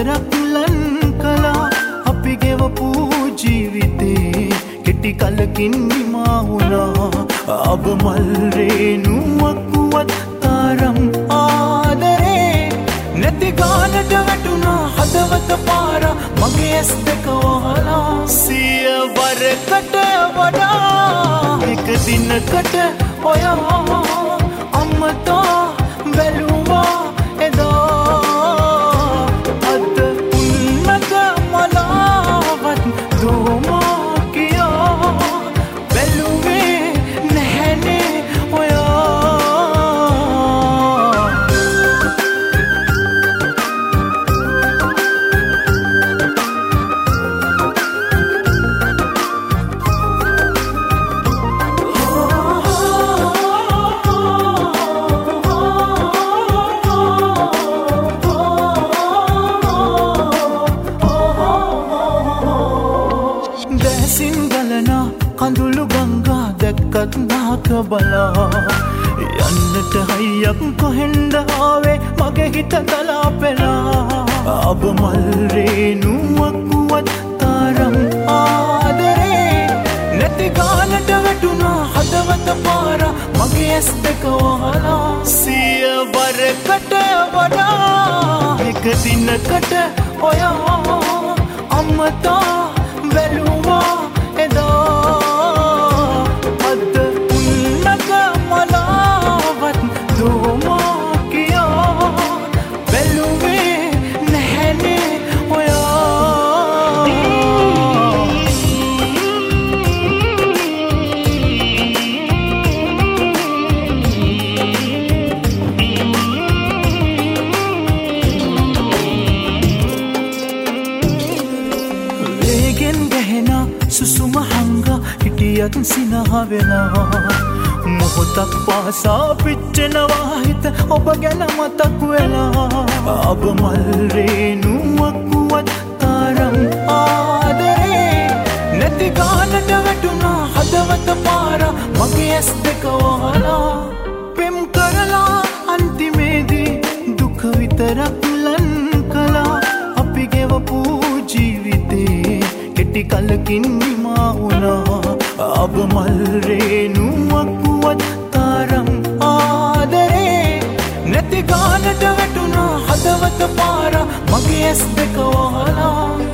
විතරක් ලන් කළා අපි ගෙවපු ජීවිතේ කෙටි කලකින් නිමා වුණා අබ මල් රේණුවක් වුවත් තරම් ආදරේ නැති ගානට වැටුණා හදවත පාර මගේ ඇස් දෙක වහලා සිය වරකට වඩා එක දිනකට ඔයා අම්මතා බැලුවා එදා අද උන්නත මලාවත් දෝමා කියා බැලුවේ නැහැනේ ඔයා කඳුළු ගංගා දැක්කත් නාක බලා යන්නට හයියක් කොහෙන්ද ආවේ මගේ හිත ගලා පෙළා අබ මල් රේණුවක් වුවත් තරම් ආදරේ නැති ගානට වැටුණා හදවත පාර මගේ ඇස් දෙක වහලා සිය වරකට වඩා එක දිනකට ඔයා අම්මතා බැලුවා එදා අද උන්නත මලාවත් දෝමා කියා බැලුවේ නැහැනේ වේගෙන් ගැහෙන සුසුම හංගා හිටියත් සිනහ වෙනවා මොහොතක් පාසා පිච්චෙනවා හිත ඔබ ගැන මතක් වෙලා අබ මල් රේණුවක් වුවත් තරම් ආදරේ නැති ගානට වැටුණා හදවත පාර මගේ ඇස් දෙක වහලා පෙම් කරලා අන්තිමේදී දුක විතරක් ලන් කළා අපි ගෙවපු ජීවිතේ කෙටි කලකින් නිමා වුණා අබ මල් රේණුවක් වුවත් තරම් ආදරේ නැති ගානට වැටුණා හදවත පාර මගේ ඇස් දෙක වහලා